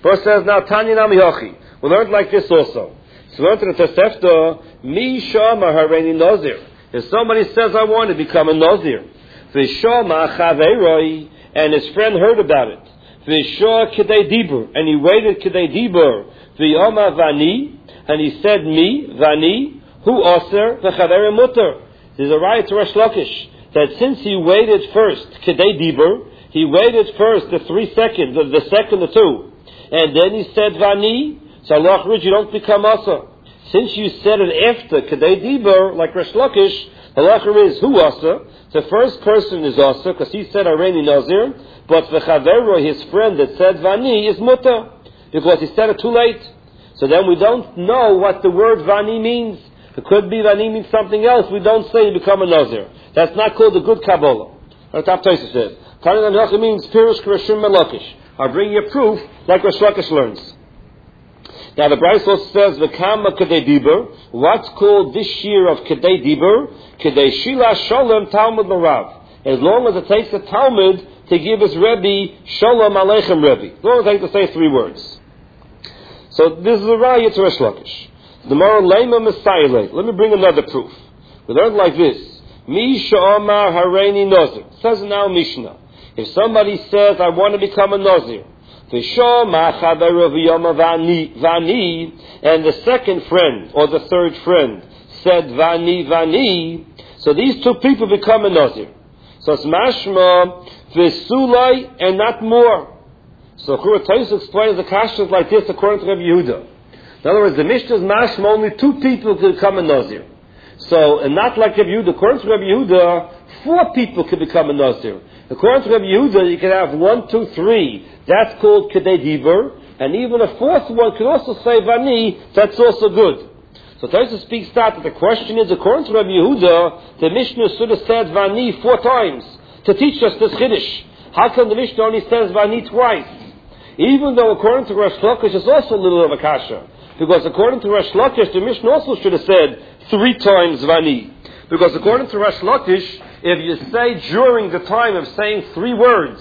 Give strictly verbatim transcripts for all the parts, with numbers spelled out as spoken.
First says, now, Tanya Nami Yochi. We learned like this also. So we learned in the Tosefta, Mi Shama Hareini Nazir. If somebody says, I want to become a Nazir, V'shama Chaveroi, and his friend heard about it, V'shah K'dei Dibur, and he waited K'dei Dibur, V'yoma Vani, and he said, Me, Vani, Hu Oser, V'chaveri Mutter. There's a right to Resh Lakish, that since he waited first, K'dei Dibur, he waited first the three seconds, the, the second or two, and then he said, Vani, so Allah, you don't become Oser. Since you said it after Kedei Dibur, like Resh Lakish, the halacha is who Asa. The first person is Asa, because he said Areni Nazir, but the Chavero, his friend that said Vani, is Mutter, because he said it too late. So then we don't know what the word Vani means. It could be Vani means something else. We don't say you become a Nazir. That's not called a good Kabbalah. The top Tosfos says. Tani Halacha means Pirush Krishim Melakish. I'll bring you a proof like Resh Lakish learns. Now the Bryce also says, V'kama Kedei Dibur, what's called this year of Kedei Dibur? Kedei Shila Sholem Talmud L'Rav. As long as it takes a Talmud to give his Rebbe, Sholem Aleichem Rebbe. As long as it takes to say three words. So this is a raya to Resh Lakish. The Mara Lema Messiah. Let me bring another proof. We learned like this. Mi Sha'amar Hareini Nazir. It says now Mishnah. If somebody says, I want to become a Nazir, and the second friend or the third friend said Vani Vani, so these two people become a Nazir. So it's mashma v'sulai and not more. So Chura Tosfos explains the kashrus like this according to Rabbi Yehuda. In other words, the Mishnah is mashma only two people can become a Nazir. So and not like Rabbi Yehuda. According to Rabbi Yehuda, four people can become a Nazir. According to Rabbi Yehuda, you can have one, two, three. That's called Kedei Dibur. And even a fourth one can also say Vani. That's also good. So Tosfos speaks that. The question is, according to Rabbi Yehuda, the Mishnah should have said Vani four times to teach us this Chiddush. How come the Mishnah only says Vani twice? Even though according to Resh Lakish, it's also a little of a kasha. Because according to Resh Lakish, the Mishnah also should have said three times Vani. Because according to Resh Lakish, if you say during the time of saying three words,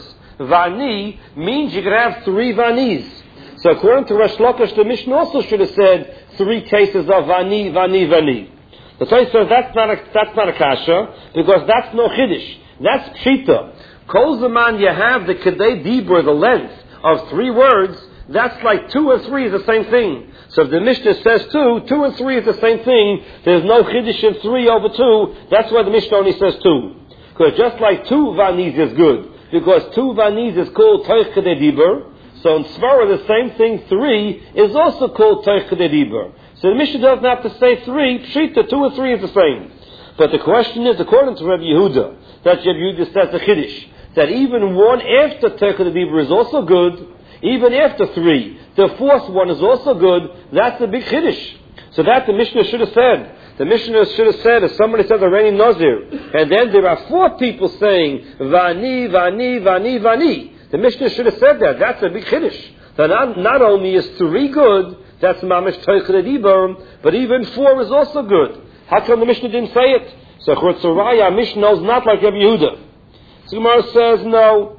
Vani means you can have three Vanis. So according to Resh Lakish, the Mishnah also should have said three cases of Vani, Vani, Vani. The Tosfos says that's not a, that's not a kasha, because that's no Chiddush. That's Pshita. Kol Zaman you have the Kedei Dibur, the length of three words, that's like two and three is the same thing. So if the Mishnah says two, two and three is the same thing. There's no Chiddush in three over two. That's why the Mishnah only says two. Because just like two Vanis is good, because two Vanis is called Toich Kedei Dibur, so in Svara the same thing, three, is also called Toich Kedei Dibur. So the Mishnah doesn't have to say three, Pshita, two and three is the same. But the question is, according to Rabbi Yehuda, that Rabbi Yehuda says the Chiddush, that even one after Toich Kedei Dibur is also good, even after three, the fourth one is also good. That's the big Chiddush. So that the Mishnah should have said. The Mishnah should have said, if somebody says Areni Nazir, and then there are four people saying Vani, Vani, Vani, Vani. The Mishnah should have said that. That's a big Chiddush. That not, not only is three good, that's Mamish Toich Kedei Dibur, but even four is also good. How come the Mishnah didn't say it? So Chutzoraya, Mishnah is not like Rabbi Yehuda. So Gemara says no.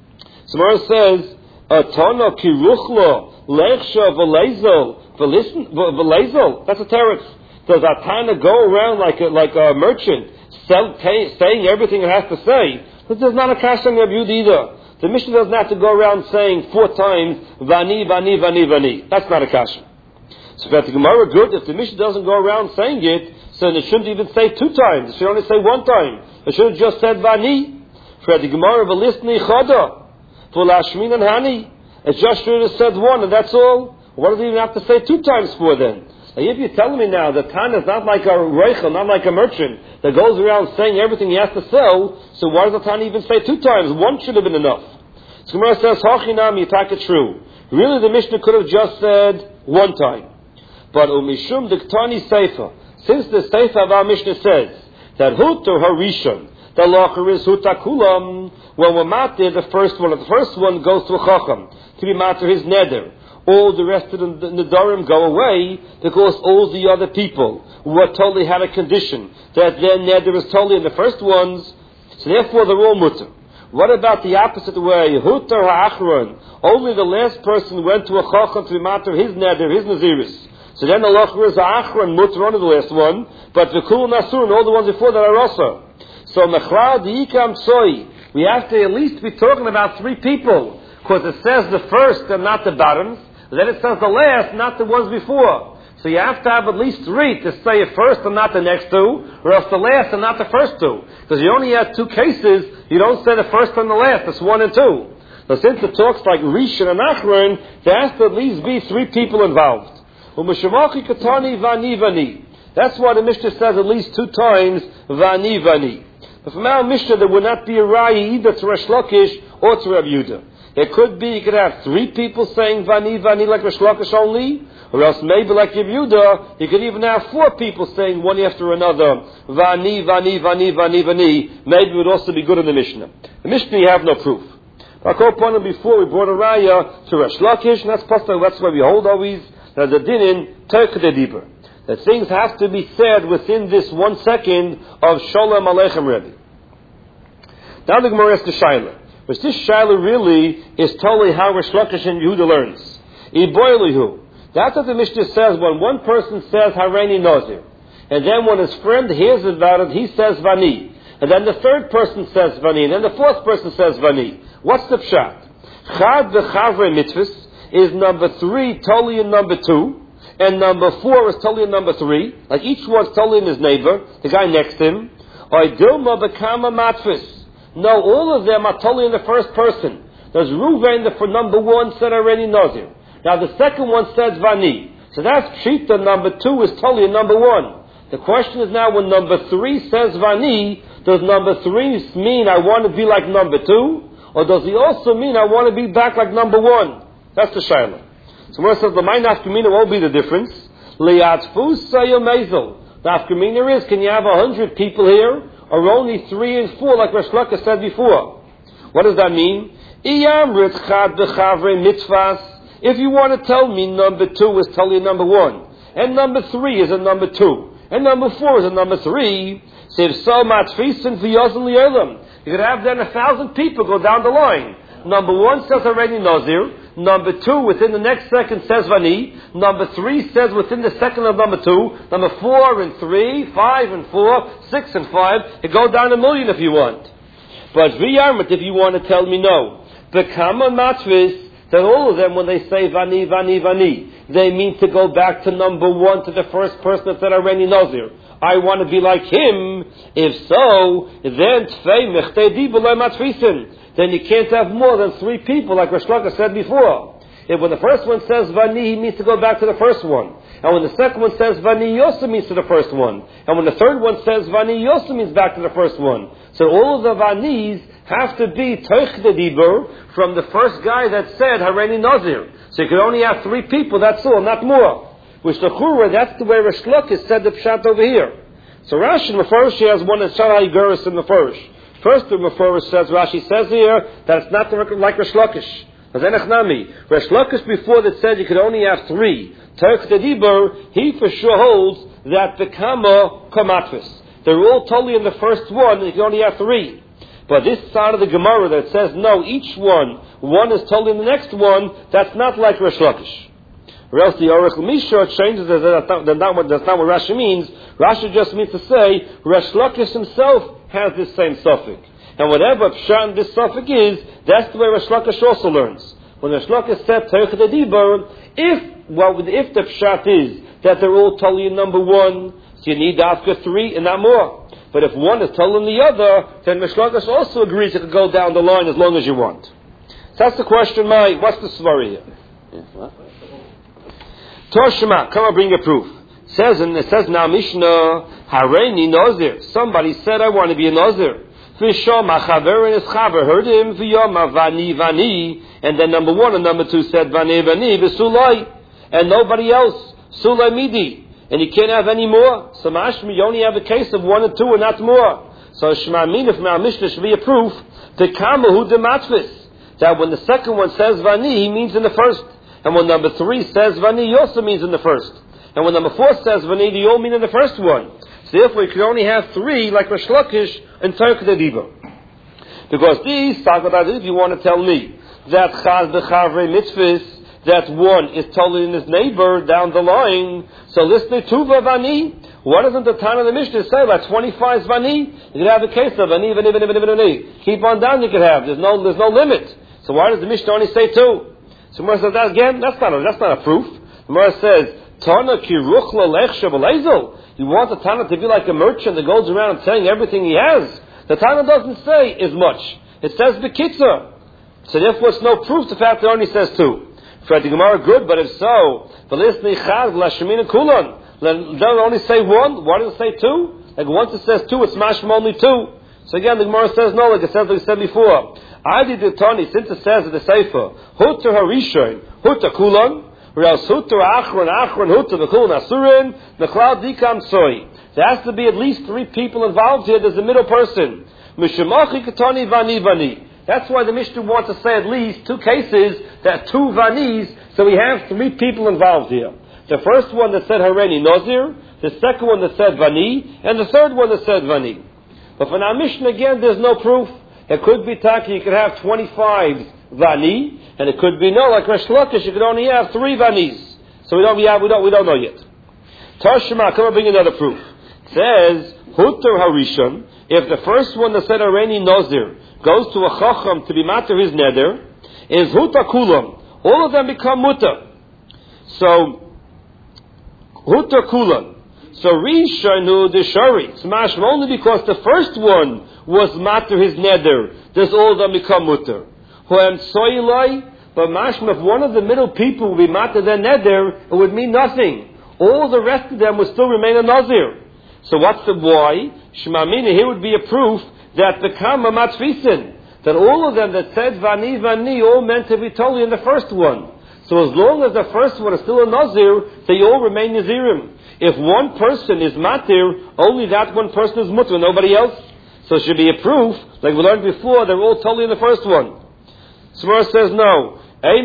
So Gemara says, Atana kiruchlo lechsha v'lezel v'lezel. That's a teretz. Does Atana go around like a, like a merchant, sell, pay, saying everything it has to say? This is not a kasha in Rabbi Yehuda either. The Mishnah doesn't have to go around saying four times Vani, Vani, Vani, Vani. That's not a kasha. So if the Gemara good, if the Mishnah doesn't go around saying it, so it shouldn't even say two times. It should only say one time. It should have just said Vani. For the Gemara v'lisni chada. For Lashmin and Hani, it just should have said one, and that's all. What does he even have to say two times for then? Now, if you're telling me now that Tana is not like a reichel, not like a merchant that goes around saying everything he has to sell, so why does the Tana even say two times? One should have been enough. So Gemara says, Hachinam Yitak it true. Really, the Mishnah could have just said one time. But Umishum Diktani Seifa, since the Seifa of our Mishnah says that Hut or Harishon, the locher is hutakulam. When we're matir, the first one, the first one goes to a chacham to be matir his neder. All the rest of the nedarim go away because all the other people were totally had a condition that their neder is totally in the first ones. So therefore, they're all mutter. What about the opposite way? Hutar ha'achron. Only the last person went to a chacham to be matter his neder, his naziris. So then the lachur is ha'achron, mutter on the last one, but the kul nasur and all the ones before that are also. So mechlal diikam soy. We have to at least be talking about three people, because it says the first and not the bottoms. Then it says the last, not the ones before. So you have to have at least three to say first and not the next two, or else the last and not the first two. Because you only have two cases, you don't say the first and the last, it's one and two. So since it talks like Rishon and Achron, there has to at least be three people involved. That's why the Mishnah says at least two times, Vani Vani. But from our Mishnah, there would not be a Rai either to Resh Lakish or to Rav Yehuda. It could be, you could have three people saying Vani Vani like Resh Lakish only, or else maybe like Rav Yehuda, you could even have four people saying one after another, Vani Vani Vani Vani Vani. Maybe it would also be good in the Mishnah. The Mishnah, you have no proof. I called upon him before, we brought a Raya to Resh Lakish, and that's possible, that's why we hold always, that the dinin Turk de Dibur. That things have to be said within this one second of Shalom Aleichem Rebbe. Now the Gemara asks the Shaila, which this Shaila really is totally how Resh Lakish and Yehuda learns. Iboilihu. That's what the Mishnah says when one person says Hareini Nazir, and then when his friend hears about it, he says Vani, and then the third person says Vani, and then the fourth person says Vani. What's the pshat? Chad v'chavre mitzvahs is number three, totally in number two. And number four is totally in number three. Like each one's totally in his neighbor, the guy next to him. Or Dilma Bekama Matfis. No, all of them are totally in the first person. There's Ruvain, the for number one said already Nazir. Now the second one says Vani. So that's Pshita, number two is totally in number one. The question is now when number three says Vani, does number three mean I want to be like number two? Or does he also mean I want to be back like number one? That's the Shaila. So Gemara says the mind nafkamina won't be the difference. Liatfus sayomezel. The nafkamina is, can you have a hundred people here, or only three and four, like Resh Lakish said before? What does that mean? Iyamrit chad b'chavre mitzvahs. If you want to tell me number two is totally number one, and number three is a number two, and number four is a number three, so if so matfisin v'yozim li'olam, you could have then a thousand people go down the line. Number one says already Nazir. Number two, within the next second, says Vani. Number three says within the second of number two. Number four and three, five and four, six and five. You go down a million if you want. But V'yarmut, if you want to tell me no. Bekama matvis, that all of them, when they say Vani, Vani, Vani, they mean to go back to number one, to the first person that said already Nazir. I want to be like him. If so, then Tfei Mechtei Di B'loi Matfisin. Then you can't have more than three people, like Resh Lakish said before. If when the first one says Vani, he means to go back to the first one. And when the second one says Vani, he also means to the first one. And when the third one says Vani, he also means back to the first one. So all of the Vanis have to be Toich de Dibur from the first guy that said Hareini Nazir. So you can only have three people, that's all, not more. Which the Chura, that's the way Resh Lakish said the Pshat over here. So Rashi in the first, he has one in Shalai Guris in the first. First, the Mephoros says, Rashi says here, that it's not like Resh Lakish. Resh Lakish before that said you could only have three. Turk the Dibur, he for sure holds that the Kama Kamatvis. They're all totally in the first one, and you can only have three. But this side of the Gemara that says, no, each one, one is totally in the next one, that's not like Resh Lakish. Or else the Aruch Misha changes it, that's not, that's, not what, that's not what Rashi means. Rashi just means to say, Resh Lakish himself has this same suffix. And whatever pshat this suffix is, that's the way Resh Lakish also learns. When Resh Lakish said Teich de Dibur, if well, if the pshat is that they're all totally in number one, so you need after three and not more. But if one is telling the other, then Resh Lakish also agrees you can go down the line as long as you want. So that's the question, Mai. What's the svar here? Toshima, come on, bring a proof. Says and it says now Mishnah Hareini Nazir. Somebody said I want to be a Nazir. V'shama chaver and his chaver heard him. V'yama vani vani, and then number one and number two said vani vani v'sulai, and nobody else sulai midi, and you can't have any more. So mashmi you only have a case of one and two and not more. So shema min from our Mishnah should be a proof to kamahu dematvis, that when the second one says vani, he means in the first, and when number three says vani, he also means in the first. And when number four says Vani, they all mean in the first one. So therefore you can only have three, like Resh Lakish and Turk de Dibur. Because these, if you want to tell me that chaz b'chavre mitzvahs, that one is totally in his neighbor down the line, so listen to tuva vani. What doesn't the time of the Mishnah say? Like twenty-five vani, you could have a case of vani, vani, vani, vani, vani. Keep on down, you could have. There's no, there's no limit. So why does the Mishnah only say two? So Gemara says that again. That's not a, that's not a proof. Gemara says Tana ki ruchla lechsha b'leizel. You want the Tana to be like a merchant that goes around saying everything he has. The Tana doesn't say as much. It says b'kitza. So therefore, it's no proof. The fact that it only says two. For the Gemara, good, but if so, v'lisnei chaz l'shemina kulon. Does it only say one? Why does it say two? Like once it says two, it's mashma only two. So again, the Gemara says no, like it says like we said before. Adi de Tani, since it says in the Sefer, Hutter Harishon, Hutter Kulon, or else Hutter Achron, Achron, Hutter Bekulon Asurin, Mechlal Dikam Soy. There has to be at least three people involved here. There's a middle person. Mishamachi Katani Vani Vani. That's why the Mishnah wants to say at least two cases, that two Vanis, so we have three people involved here. The first one that said Hareni Nozir, the second one that said Vani, and the third one that said Vani. But for our Mishnah again, there's no proof. It could be Taki, you could have twenty-five Vani, and it could be no, like Resh Lakish, you could only have three Vanis. So we don't, we, have, we don't, we don't know yet. Tashma, come and bring another proof. It says, Hutter Harishon, if the first one that said Hareni Nozir goes to a Chacham to be matter his neder, is Hutter Kulam. All of them become Mutter. So, Hutter Kulam. So Rishonu the Shari, smash only because the first one was matter his neder, does all of them become mutter. Hoem soilai, but mashma, if one of the middle people would be matter their neder, it would mean nothing. All the rest of them would still remain a nazir. So what's the why? Shmamina, here would be a proof that the kama matfisin, that all of them that said vani vani all meant to be totally in the first one. So as long as the first one is still a nazir, they all remain nazirim. If one person is matir, only that one person is mutter, nobody else. So it should be a proof, like we learned before, they're all totally in the first one. Smar says no.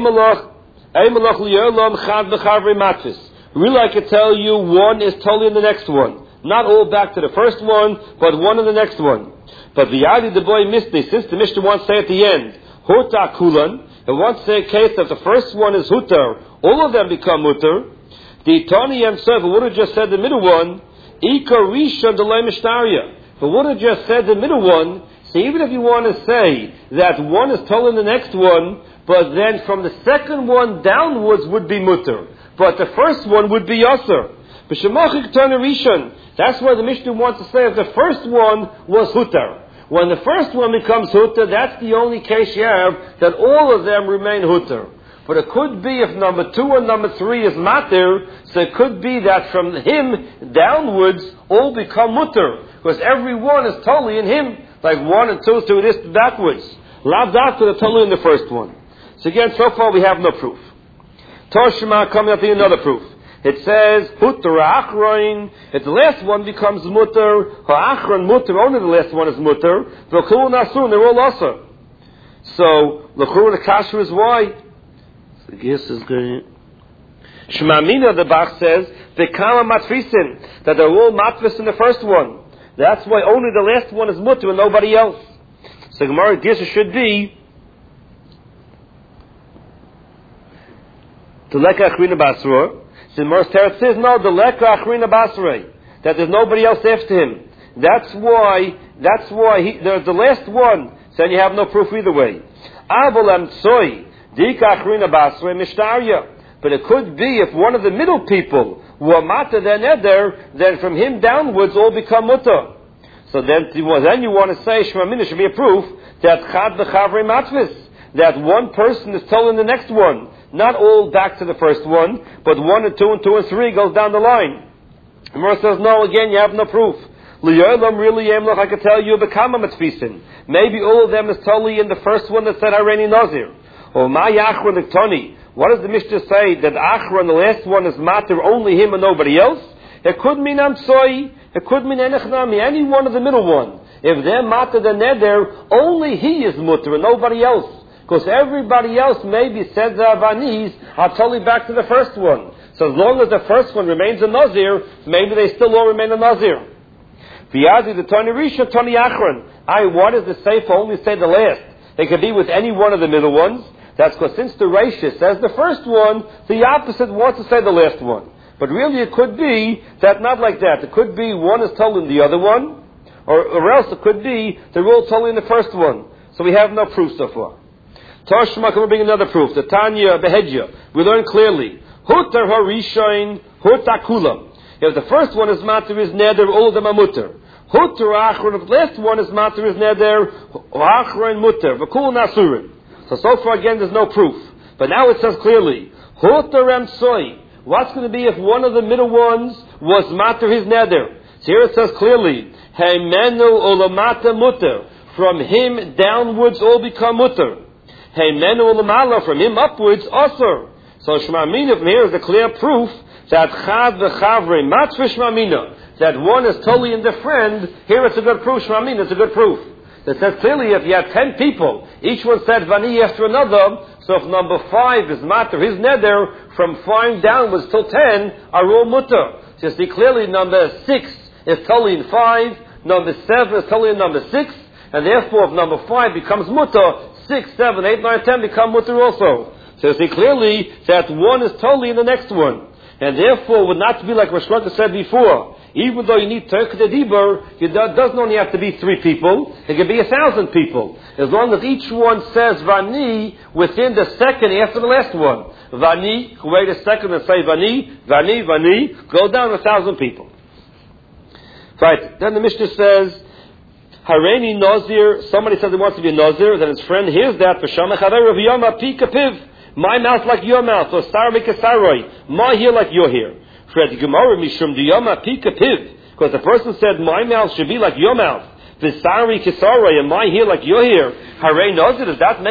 Really, I could tell you one is totally in the next one. Not all back to the first one, but one in the next one. But the Adi the boy missed this, since the Mishnah wants to say at the end, Huta Kulan, it wants to say a case that the first one is Hutar, all of them become Mutter. The Tani himself would have just said the middle one, Ika Rishon Delay Mishtaria. But would have just said the middle one, so even if you want to say that one is told in the next one, but then from the second one downwards would be mutter, but the first one would be yasser. But Shemachik Tani Rishon, that's why the Mishnah wants to say if the first one was hutar. When the first one becomes hutar, that's the only case you have that all of them remain hutar. But it could be if number two and number three is matir, so it could be that from him downwards all become mutter, because every one is totally in him, like one and two to this backwards. Lav after the totally in the first one. So again, so far we have no proof. Toshima coming up to another proof. It says hutter achroin. If the last one becomes mutter, ha'achron mutter, only the last one is mutter. V'kul nasun, they're all also. So l'chur the kasher is why. The guess is good. Shmamina, the Bach says, Bekama matfisin, that they're all matfis in the first one. That's why only the last one is mutter and nobody else. So Gemara guess it should be the leka achrina basra. So Gemara Teretz says no, the leka achrina basra, that there's nobody else after him. That's why. That's why he, there's the last one. So you have no proof either way. Avalam tsoy. But it could be if one of the middle people were matter then eder, then from him downwards all become mutter. So then, then you want to say Shemamina should be a proof that chad b'chavri matvis, that one person is told in the next one, not all back to the first one, but one and two and two and three goes down the line. The Gemara says no, again you have no proof. Liyolam really yemloch, I could tell you bekama matfisin. Maybe all of them is totally in the first one that said Hareni Nazir. Or my Achron Toni. What does the Mishnah say that Achron, the last one, is matter only him and nobody else? It could mean Amtsoi. It could mean Enechnami. Any one of the middle one. If they're matter the neder, only he is mutter and nobody else. Because everybody else maybe said the Avanis are totally back to the first one. So as long as the first one remains a Nazir, maybe they still all remain a Nazir. V'yadi the Tani Risha, Tani Achron. I, why does the Sefer only say the last? They could be with any one of the middle ones. That's because since the Reisha says the first one, the opposite wants to say the last one. But really it could be that not like that. It could be one is told in the other one, or, or else it could be they're all told in the first one. So we have no proof so far. Tashma, can we bring another proof? The Tanya Behedja. We learn clearly. Hutar harishain, hutar kula. If the first one is matter is neder, all of them are mutter. Hutar achron, if the last one is matter is neder, achron mutter, v'kul nasurin. So, so far again there's no proof. But now it says clearly, hutar emsoi. What's going to be if one of the middle ones was matter his neder? So here it says clearly, heimenu olamata mutter. From him downwards all become mutter. Heimenu olamala, from him upwards asur. So Shema Mina from here is a clear proof that Chad v'Chavre Matzvah Shema Mina, that one is totally in the friend. Here it's a good proof. Shema Mina is a good proof. That says clearly if you have ten people, each one said Vani after another, so if number five is Matter, his neder, from five downwards till ten are all mutter. So you see clearly number six is totally in five, number seven is totally in number six, and therefore if number five becomes mutter, six, seven, eight, nine, ten become mutter also. So you see clearly that one is totally in the next one. And therefore would not be like Rosh Hashanah said before. Even though you need Turk the Dibur, it doesn't only have to be three people, it can be a thousand people. As long as each one says Vani within the second after the last one. Vani, wait a second and say Vani, Vani, Vani, go down a thousand people. Right, then the Mishnah says, Hareini Nazir, somebody says he wants to be a Nazir, then his friend hears that, V'shama Chaver Rav Yama Pi Kapiv. My mouth like your mouth, or Sarah Mikasaroi. My ear like your ear. Fred Gemara Mishum Diyama Pika Piv. Because the person said, my mouth should be like your mouth. The Sarah Mikasaroi, and my ear like your ear. Hare Nazir, does that make